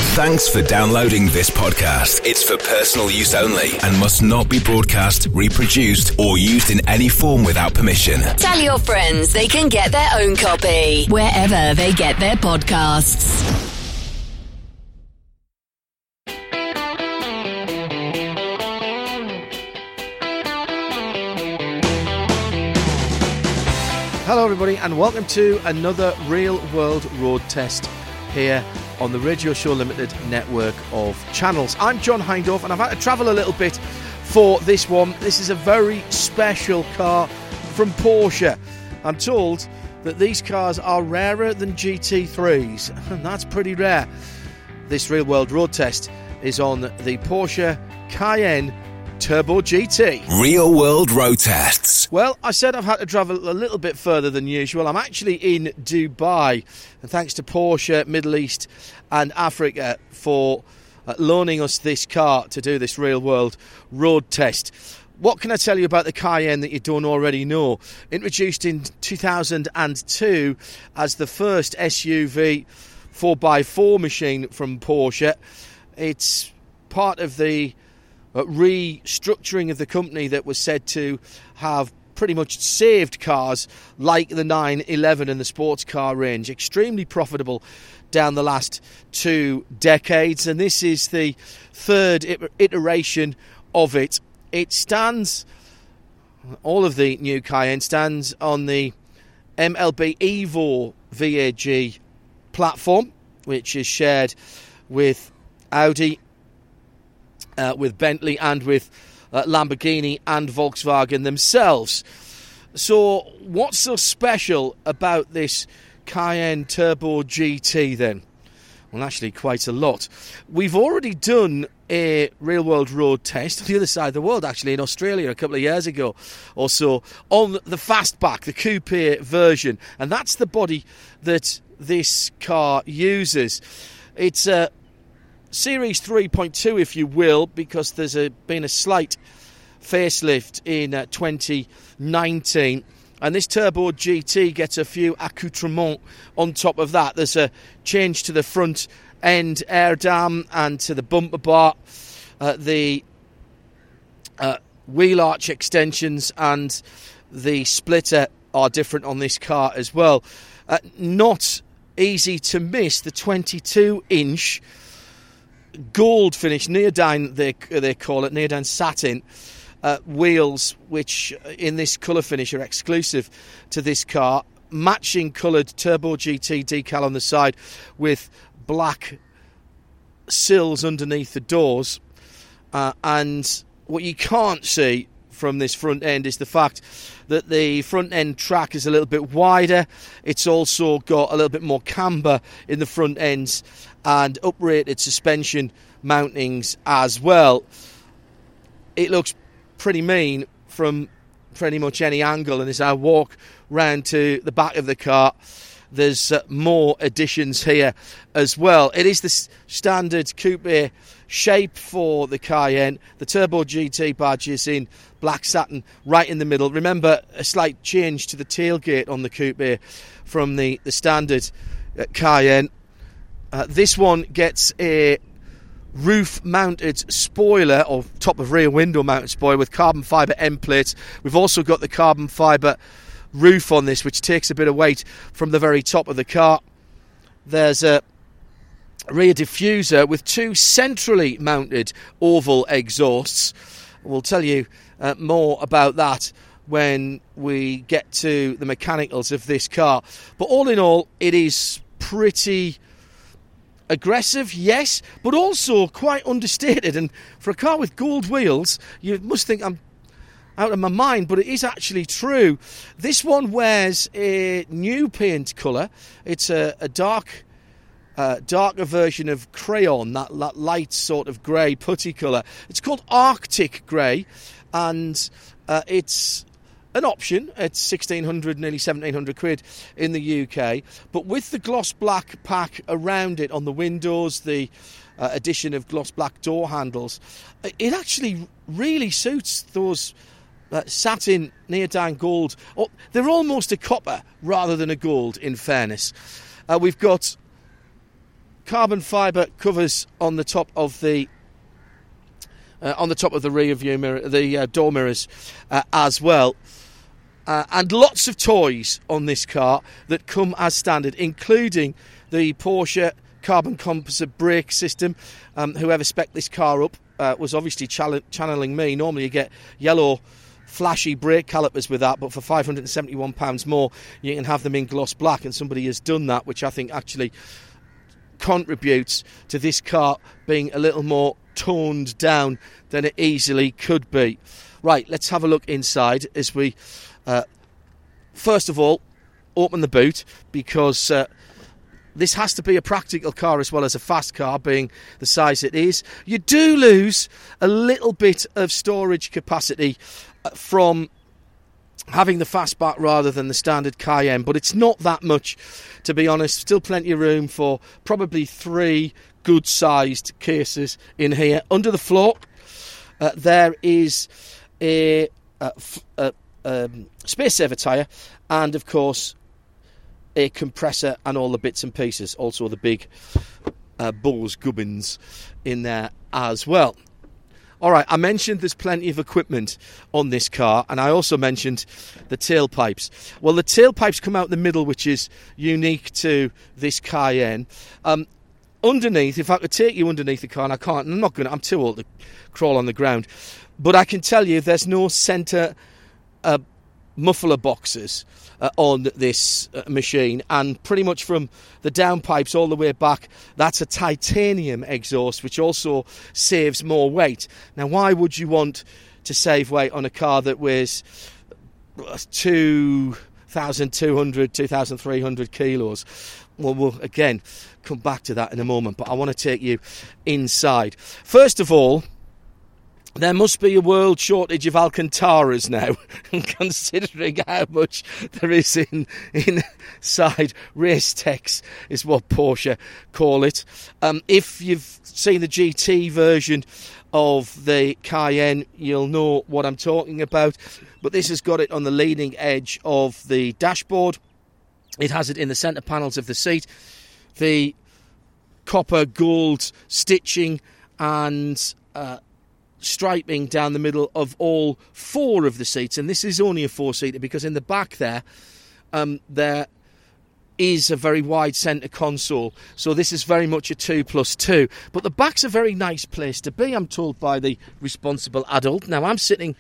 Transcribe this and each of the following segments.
Thanks for downloading this podcast. It's for personal use only and must not be broadcast, reproduced, or used in any form without permission. Tell your friends they can get their own copy wherever they get their podcasts. Hello everybody and welcome to another Real World Road Test here on the Radio Show Limited network of channels. I'm John Hindhaugh and I've had to travel a little bit for this one. This is a very special car from Porsche. I'm told that these cars are rarer than GT3s, and that's pretty rare. This Real World Road Test is on the Porsche Cayenne Turbo GT. Real World Road Tests. Well, I said I've had to travel a little bit further than usual. I'm actually in Dubai, and thanks to Porsche, Middle East and Africa for loaning us this car to do this Real World Road Test. What can I tell you about the Cayenne that you don't already know? Introduced in 2002 as the first SUV 4x4 machine from Porsche, it's part of the restructuring of the company that was said to have pretty much saved cars like the 911 and the sports car range. Extremely profitable down the last 2 decades, and this is the third iteration of it. It stands, all of the new Cayenne stands on the MLB Evo VAG platform, which is shared with Audi, with Bentley and with Lamborghini and Volkswagen themselves. So what's so special about this Cayenne Turbo GT then? Well, actually quite a lot. We've already done a Real World Road Test on the other side of the world, actually in Australia a couple of years ago or so, on the Fastback, the coupe version, and that's the body that this car uses. It's a Series 3.2, if you will, because there's been a slight facelift in 2019, and this Turbo GT gets a few accoutrements on top of that. There's a change to the front end air dam and to the bumper bar. The wheel arch extensions and the splitter are different on this car as well. Not easy to miss the 22-inch gold finish, neodyne they call it, neodyne satin wheels, which in this colour finish are exclusive to this car. Matching coloured Turbo GT decal on the side with black sills underneath the doors. And what you can't see from this front end is the fact that the front end track is a little bit wider. It's also got a little bit more camber in the front ends and uprated suspension mountings as well. It looks pretty mean from pretty much any angle, and as I walk round to the back of the car, there's more additions here as well. It is the standard coupe shape for the Cayenne. The Turbo GT badge is in black satin right in the middle. Remember, a slight change to the tailgate on the coupe from the standard Cayenne. This one gets a roof-mounted spoiler, or top of rear window-mounted spoiler with carbon fibre end plates. We've also got the carbon fibre roof on this, which takes a bit of weight from the very top of the car. There's a rear diffuser with 2 centrally mounted oval exhausts. We'll tell you more about that when we get to the mechanicals of this car. But all in all, it is pretty aggressive, yes, but also quite understated. And for a car with gold wheels, you must think I'm out of my mind, but it is actually true. This one wears a new paint colour. It's a darker version of crayon, that light sort of grey putty colour. It's called Arctic Grey, and it's an option. It's 1,600, nearly 1,700 quid in the UK. But with the gloss black pack around it on the windows, the addition of gloss black door handles, it actually really suits those satin neodyne gold. Oh, they're almost a copper rather than a gold, in fairness. We've got carbon fibre covers on the top of the rear view mirror, the door mirrors as well. And lots of toys on this car that come as standard, including the Porsche carbon composite brake system. Whoever spec'd this car up was obviously channeling me. Normally you get yellow flashy brake calipers with that, but for £571 more you can have them in gloss black, and somebody has done that, which I think actually contributes to this car being a little more toned down than it easily could be. Right, let's have a look inside as we first of all open the boot, because this has to be a practical car as well as a fast car, being the size it is. You do lose a little bit of storage capacity from having the fastback rather than the standard Cayenne, but it's not that much, to be honest. Still plenty of room for probably 3 good-sized cases in here. Under the floor, there is a space saver tyre, and of course a compressor and all the bits and pieces. Also the big Bose gubbins in there as well. Alright, I mentioned there's plenty of equipment on this car, and I also mentioned the tailpipes. Well, the tailpipes come out the middle, which is unique to this Cayenne. Underneath, if I could take you underneath the car, and I can't, I'm too old to crawl on the ground, but I can tell you there's no centre muffler boxes on this machine, and pretty much from the downpipes all the way back, that's a titanium exhaust, which also saves more weight. Now, why would you want to save weight on a car that weighs 2,200, 2,300 kilos? Well, we'll again come back to that in a moment, but I want to take you inside. First of all, there must be a world shortage of Alcantaras now, considering how much there is inside race techs, is what Porsche call it. If you've seen the GT version of the Cayenne, you'll know what I'm talking about. But this has got it on the leading edge of the dashboard. It has it in the centre panels of the seat. The copper gold stitching and striping down the middle of all 4 of the seats, and this is only a 4-seater because in the back there is a very wide centre console, so this is very much a 2+2, but the back's a very nice place to be, I'm told by the responsible adult. Now, I'm sitting,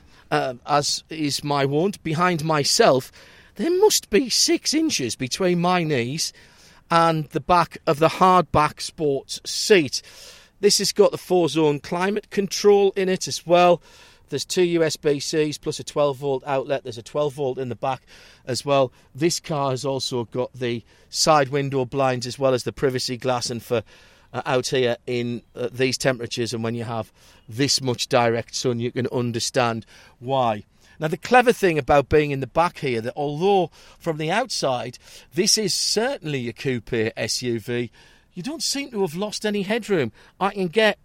as is my wont, behind myself. There must be 6 inches between my knees and the back of the hardback sports seat. This has got the 4-zone climate control in it as well. There's 2 USB-Cs plus a 12-volt outlet. There's a 12-volt in the back as well. This car has also got the side window blinds as well as the privacy glass. And for out here in these temperatures and when you have this much direct sun, you can understand why. Now, the clever thing about being in the back here, that although from the outside this is certainly a coupe SUV, you don't seem to have lost any headroom. I can get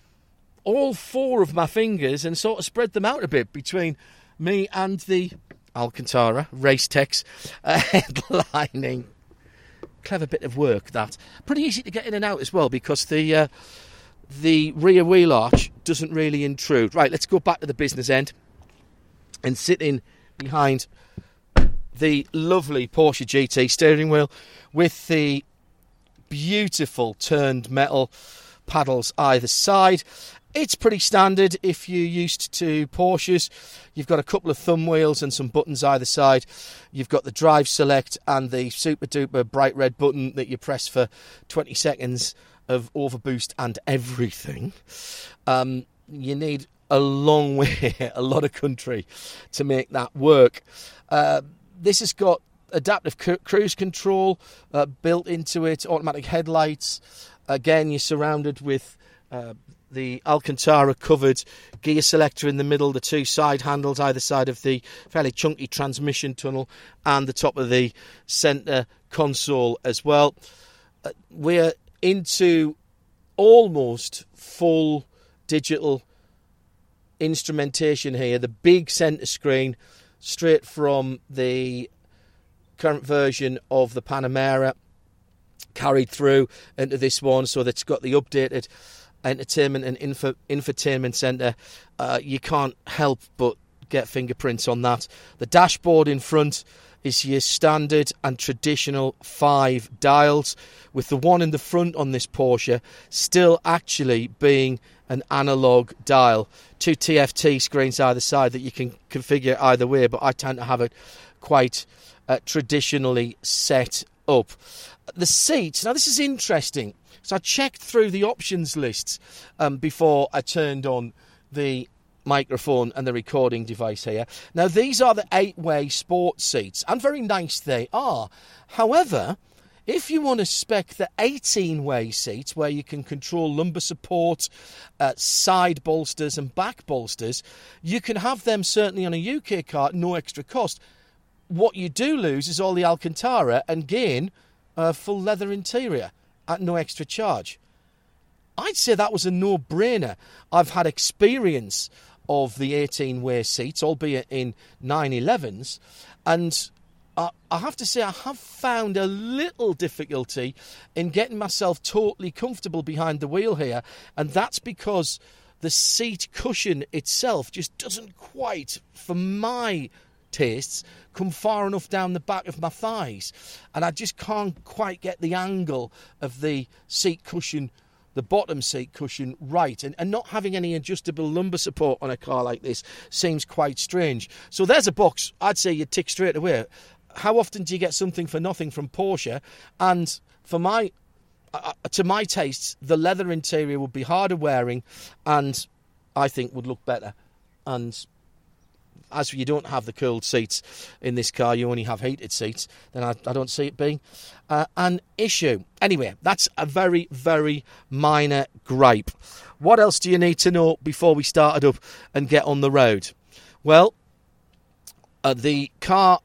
all 4 of my fingers and sort of spread them out a bit between me and the Alcantara Race Techs headlining. Clever bit of work, that. Pretty easy to get in and out as well, because the rear wheel arch doesn't really intrude. Right, let's go back to the business end and sit in behind the lovely Porsche GT steering wheel with the beautiful turned metal paddles either side. It's pretty standard if you're used to Porsches. You've got a couple of thumb wheels and some buttons either side. You've got the drive select and the super duper bright red button that you press for 20 seconds of overboost and everything. You need a long way, a lot of country to make that work. This has got adaptive cruise control built into it, automatic headlights. Again, you're surrounded with the Alcantara covered gear selector in the middle, the 2 side handles either side of the fairly chunky transmission tunnel, and the top of the centre console as well. We're into almost full digital instrumentation here. The big centre screen, straight from the current version of the Panamera, carried through into this one, so that's got the updated entertainment and infotainment centre. You can't help but get fingerprints on that. The dashboard in front is your standard and traditional 5 dials, with the one in the front on this Porsche still actually being an analogue dial. 2 TFT screens either side that you can configure either way, but I tend to have it quite traditionally set up. The seats, now this is interesting. So I checked through the options lists before I turned on the microphone and the recording device here. Now these are the 8-way sports seats, and very nice they are. However, if you want to spec the 18-way seats where you can control lumbar support, side bolsters and back bolsters, you can have them certainly on a UK car at no extra cost. What you do lose is all the Alcantara and gain a full leather interior at no extra charge. I'd say that was a no-brainer. I've had experience of the 18-way seats, albeit in 911s, and I have to say I have found a little difficulty in getting myself totally comfortable behind the wheel here, and that's because the seat cushion itself just doesn't quite, for my tastes, come far enough down the back of my thighs, and I just can't quite get the angle of the seat cushion, the bottom seat cushion, right, and not having any adjustable lumbar support on a car like this seems quite strange. So there's a box I'd say you'd tick straight away. How often do you get something for nothing from Porsche? And for my to my tastes, the leather interior would be harder wearing and I think would look better. And as you don't have the cooled seats in this car, you only have heated seats, then I don't see it being an issue. Anyway, that's a very, very minor gripe. What else do you need to know before we start it up and get on the road? Well, the car,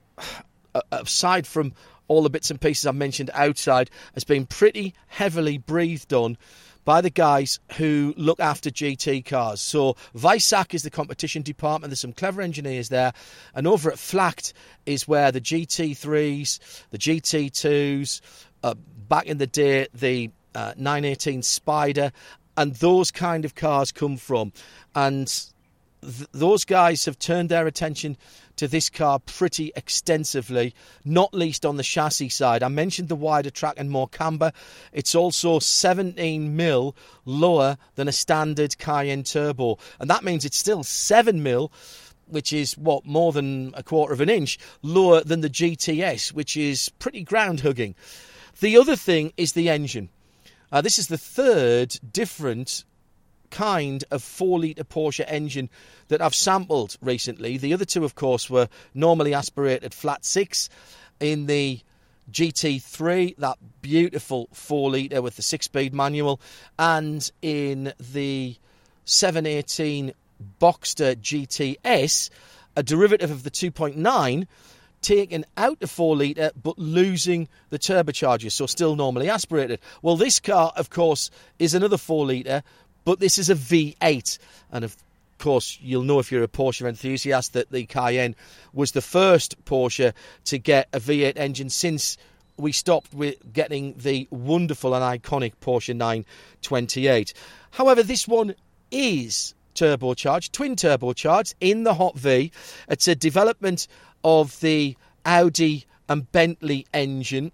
aside from all the bits and pieces I mentioned outside, has been pretty heavily breathed on by the guys who look after GT cars. So Weissach is the competition department. There's some clever engineers there. And over at Flacht is where the GT3s, the GT2s, back in the day, the 918 Spider, and those kind of cars come from. And those guys have turned their attention to this car pretty extensively, not least on the chassis side. I mentioned the wider track and more camber. It's also 17mm lower than a standard Cayenne Turbo, and that means it's still 7mm, which is, more than a quarter of an inch, lower than the GTS, which is pretty ground-hugging. The other thing is the engine. This is the third different kind of 4-litre Porsche engine that I've sampled recently. The other two, of course, were normally aspirated flat 6 in the GT3, that beautiful 4-litre with the 6-speed manual, and in the 718 Boxster GTS, a derivative of the 2.9, taken out the 4-litre but losing the turbocharger, so still normally aspirated. Well, this car, of course, is another 4-litre, but this is a V8. And of course, you'll know if you're a Porsche enthusiast that the Cayenne was the first Porsche to get a V8 engine since we stopped with getting the wonderful and iconic Porsche 928. However, this one is turbocharged, twin turbocharged in the Hot V. It's a development of the Audi and Bentley engine,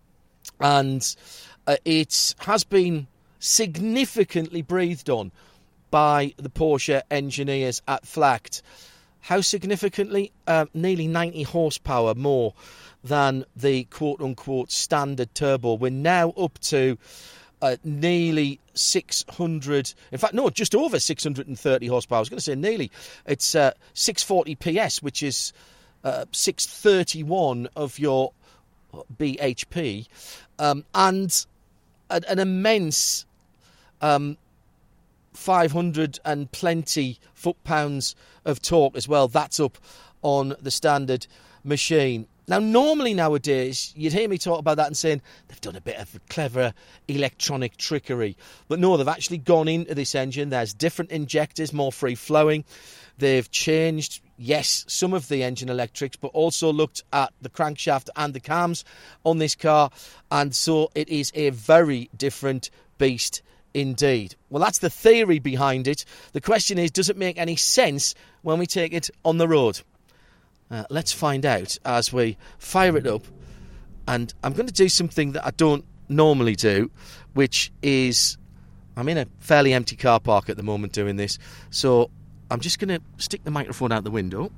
and it has been significantly breathed on by the Porsche engineers at Flacht. How significantly? Nearly 90 horsepower more than the quote-unquote standard turbo. We're now up to nearly 600, in fact, no, just over 630 horsepower. I was going to say nearly. It's 640 PS, which is 631 of your BHP, and an immense 500 and plenty foot-pounds of torque as well. That's up on the standard machine. Now, normally nowadays, you'd hear me talk about that and saying they've done a bit of clever electronic trickery. But no, they've actually gone into this engine. There's different injectors, more free-flowing. They've changed yes, some of the engine electrics, but also looked at the crankshaft and the cams on this car, and so it is a very different beast indeed. Well, that's the theory behind it. The question is, does it make any sense when we take it on the road? Let's find out as we fire it up, and I'm going to do something that I don't normally do, which is, I'm in a fairly empty car park at the moment doing this, so I'm just going to stick the microphone out the window.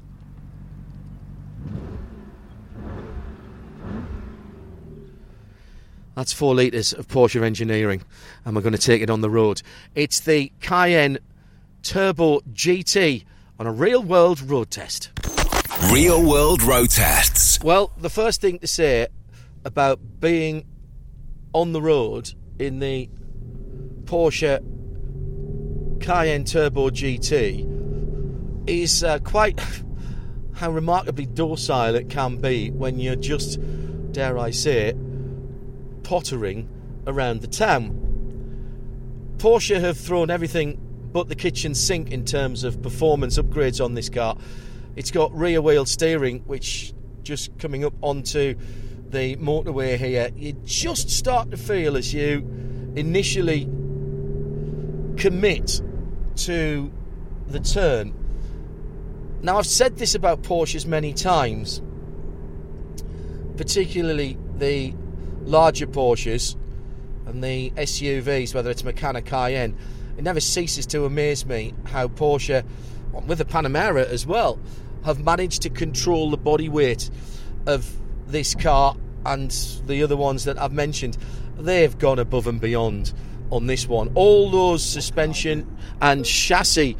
That's 4 litres of Porsche engineering, and we're going to take it on the road. It's the Cayenne Turbo GT on a real-world road test. Real-world road tests. Well, the first thing to say about being on the road in the Porsche Cayenne Turbo GT is quite how remarkably docile it can be when you're just, dare I say, pottering around the town. Porsche have thrown everything but the kitchen sink in terms of performance upgrades on this car. It's got rear wheel steering, which just coming up onto the motorway here, you just start to feel as you initially commit to the turn. Now, I've said this about Porsches many times, particularly the larger Porsches and the SUVs, whether it's Macan or Cayenne. It never ceases to amaze me how Porsche, with the Panamera as well, have managed to control the body weight of this car and the other ones that I've mentioned. They've gone above and beyond on this one. All those suspension and chassis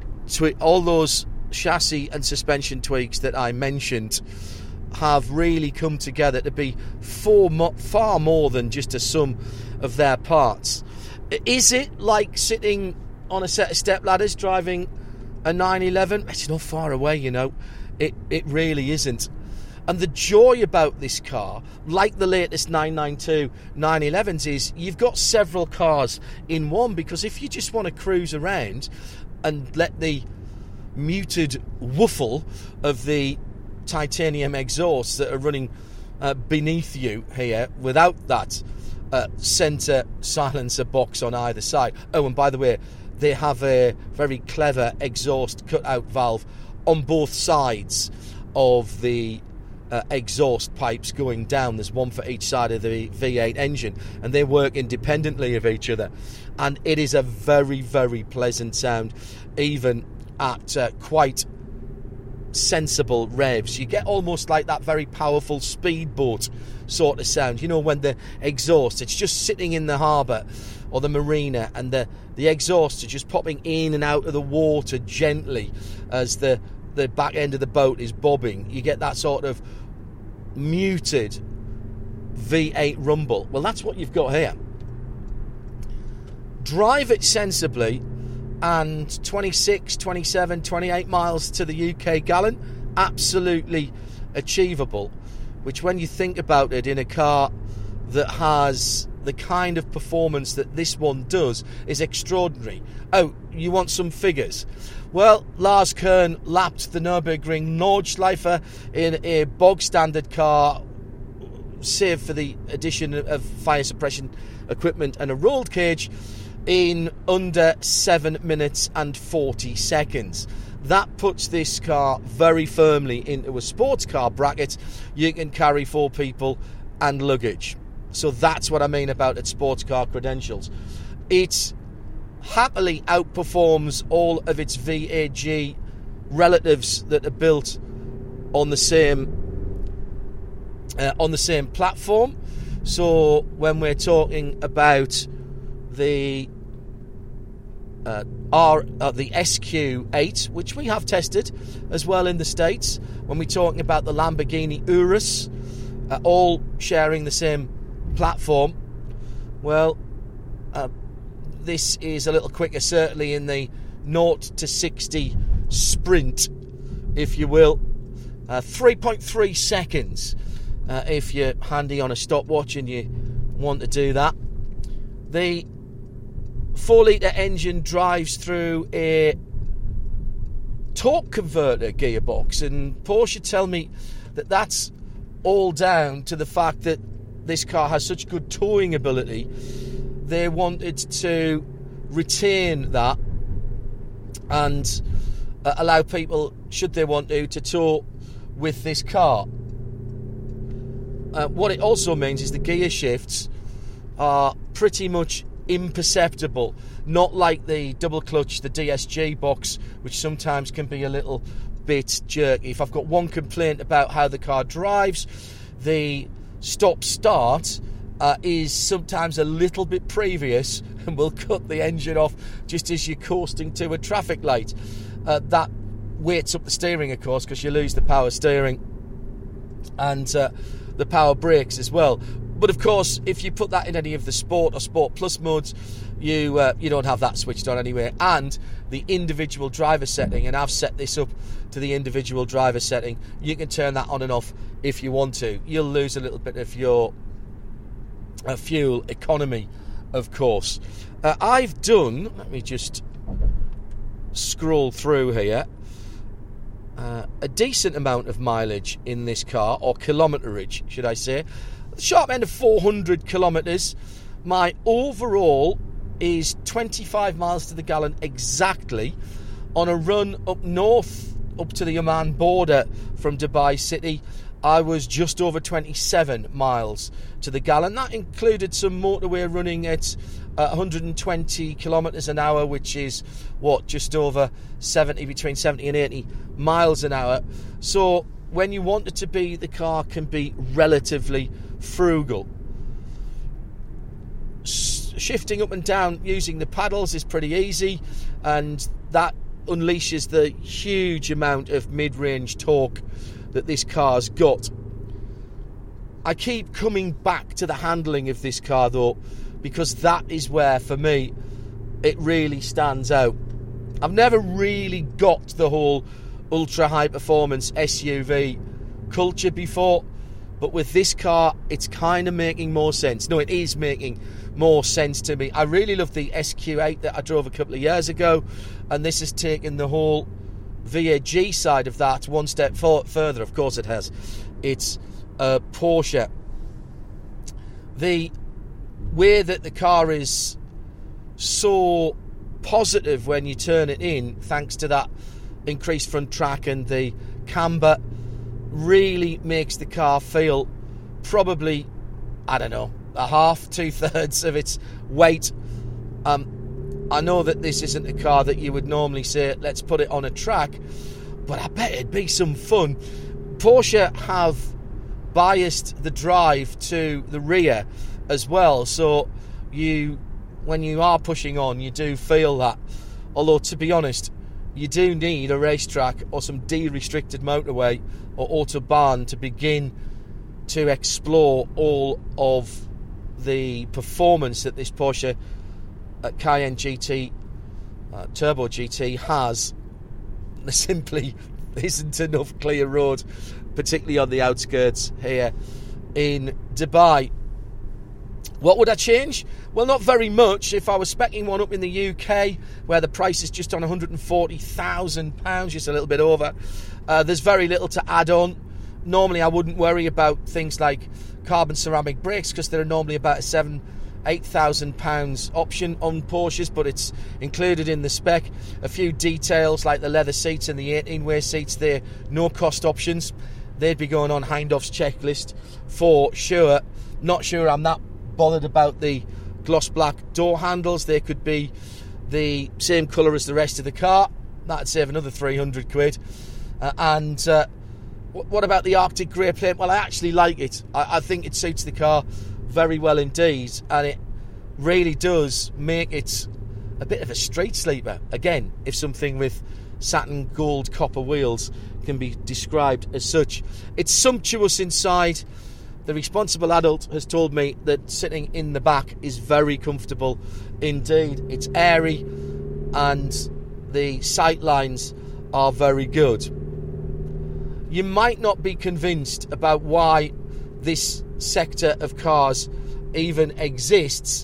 and suspension tweaks that I mentioned have really come together to be far more than just a sum of their parts. Is it like sitting on a set of step ladders driving a 911? It's not far away, you know. It really isn't. And the joy about this car, like the latest 992 911s, is you've got several cars in one, because if you just want to cruise around and let the muted wooffle of the titanium exhausts that are running beneath you here without that centre silencer box on either side. Oh, and by the way, they have a very clever exhaust cutout valve on both sides of the exhaust pipes going down. There's one for each side of the V8 engine, and they work independently of each other, and it is a very, very pleasant sound, even at quite sensible revs. You get almost like that very powerful speedboat sort of sound, you know, when the exhaust, it's just sitting in the harbour or the marina, and the exhausts are just popping in and out of the water gently as the back end of the boat is bobbing. You get that sort of muted V8 rumble. Well, that's what you've got here. Drive it sensibly, and 26, 27, 28 miles to the UK gallon, absolutely achievable, which, when you think about it, in a car that has the kind of performance that this one does, is extraordinary. Oh, you want some figures? Well, Lars Kern lapped the Nürburgring Nordschleife in a bog standard car, save for the addition of fire suppression equipment and a rolled cage, in under 7 minutes and 40 seconds. That puts this car very firmly into a sports car bracket. You can carry 4 people and luggage. So that's what I mean about its sports car credentials. It happily outperforms all of its VAG relatives that are built on the same platform. So when we're talking about the SQ8, which we have tested as well in the States, when we're talking about the Lamborghini Urus, all sharing the same platform, well, this is a little quicker, certainly in the 0 to 60 sprint, if you will. 3.3 seconds if you're handy on a stopwatch and you want to do that. The 4-litre engine drives through a torque converter gearbox, and Porsche tell me that that's all down to the fact that this car has such good towing ability. They wanted to retain that and allow people, should they want to tow with this car. What it also means is the gear shifts are pretty much imperceptible, not like the double clutch, the DSG box, which sometimes can be a little bit jerky. If I've got one complaint about how the car drives, the stop-start is sometimes a little bit previous and will cut the engine off just as you're coasting to a traffic light. That weights up the steering, of course, because you lose the power steering and the power brakes as well. But of course, if you put that in any of the Sport or Sport Plus modes, you don't have that switched on anyway. And the individual driver setting, and I've set this up to the individual driver setting, you can turn that on and off if you want to. You'll lose a little bit of your fuel economy, of course. I've done, let me just scroll through here, a decent amount of mileage in this car, or kilometerage, should I say. The sharp end of 400 kilometres. My overall is 25 miles to the gallon exactly on a run up north, up to the Oman border from Dubai City. I was just over 27 miles to the gallon. That included some motorway running at 120 kilometres an hour, which is just over 70, between 70 and 80 miles an hour. So when you want it to be, the car can be relatively frugal. Shifting up and down using the paddles is pretty easy, and that unleashes the huge amount of mid-range torque that this car's got. I keep coming back to the handling of this car though, because that is where, for me, it really stands out. I've never really got the whole ultra high performance SUV culture before, but with this car it's kind of making more sense. No, it is making more sense to me. I really love the SQ8 that I drove a couple of years ago, and this has taken the whole VAG side of that one step further. Of course it has. It's a Porsche. The way that the car is so positive when you turn it in, thanks to that increased front track and the camber, really makes the car feel probably, I don't know, a half, 2/3 of its weight. I know that this isn't a car that you would normally say, let's put it on a track, but I bet it'd be some fun. Porsche have biased the drive to the rear as well, so when you are pushing on, you do feel that. Although, to be honest, you do need a racetrack or some D-restricted motorway or autobahn to begin to explore all of the performance that this Porsche Cayenne GT Turbo GT has. There simply isn't enough clear road, particularly on the outskirts here in Dubai. What would I change? Well, not very much. If I was speccing one up in the UK, where the price is just on £140,000, just a little bit over, there's very little to add on. Normally I wouldn't worry about things like carbon ceramic brakes, because they're normally about a £8,000 option on Porsches, but it's included in the spec. A few details like the leather seats and the 18-way seats, they're no cost options. They'd be going on Hindhaught's checklist for sure. Not sure I'm that bothered about the gloss black door handles. They could be the same colour as the rest of the car. That'd save another 300 quid. What about the Arctic grey paint? Well, I actually like it. I think it suits the car very well indeed, and it really does make it a bit of a street sleeper. Again, if something with satin gold copper wheels can be described as such. It's sumptuous inside. The responsible adult has told me that sitting in the back is very comfortable indeed. It's airy and the sight lines are very good. You might not be convinced about why this sector of cars even exists,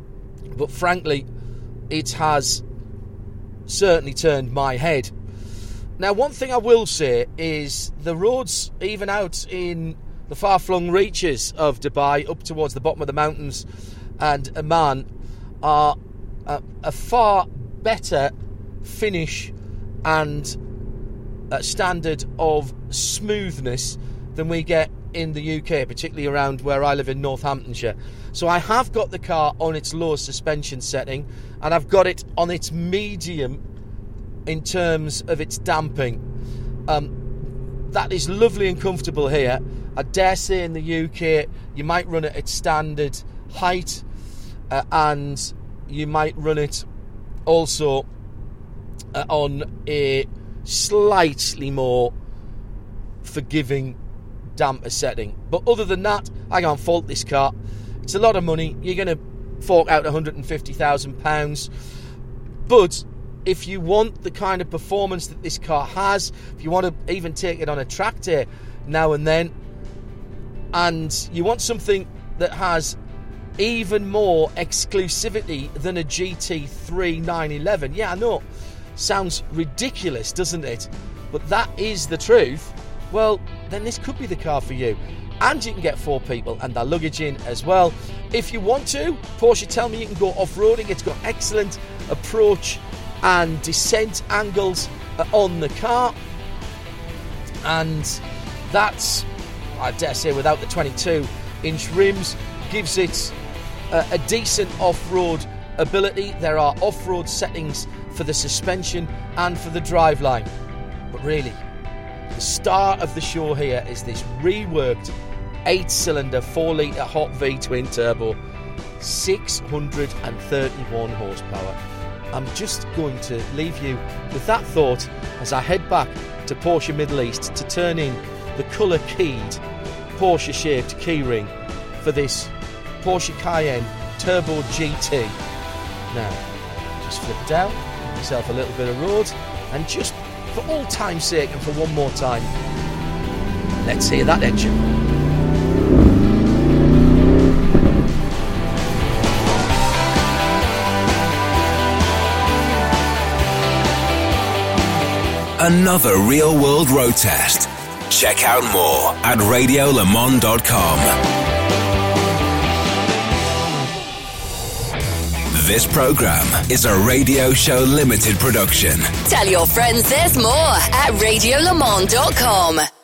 but frankly, it has certainly turned my head. Now, one thing I will say is the roads, even out in the far-flung reaches of Dubai, up towards the bottom of the mountains and Amman, are a far better finish and standard of smoothness than we get in the UK, particularly around where I live in Northamptonshire. So I have got the car on its low suspension setting, and I've got it on its medium in terms of its damping. That is lovely and comfortable here. I dare say in the UK you might run it at standard height, and you might run it also on a slightly more forgiving damper setting. But other than that, I can't fault this car. It's a lot of money. You're going to fork out £150,000. But if you want the kind of performance that this car has, if you want to even take it on a track day now and then, and you want something that has even more exclusivity than a GT3 911, yeah, I know, sounds ridiculous, doesn't it? But that is the truth. Well, then this could be the car for you. And you can get 4 people and their luggage in as well. If you want to, Porsche tell me you can go off-roading. It's got excellent approach and descent angles on the car. And that's, I dare say, without the 22-inch rims, gives it a decent off-road ability. There are off-road settings for the suspension and for the driveline. But really, the star of the show here is this reworked 8-cylinder 4-litre hot V twin turbo, 631 horsepower. I'm just going to leave you with that thought as I head back to Porsche Middle East to turn in the colour-keyed Porsche-shaped keyring for this Porsche Cayenne Turbo GT. Now, just flip down, give yourself a little bit of road, and just for all time's sake and for one more time, let's hear that engine. Another real-world road test. Check out more at radiolemans.com. This program is a Radio Show Limited production. Tell your friends there's more at radiolemans.com.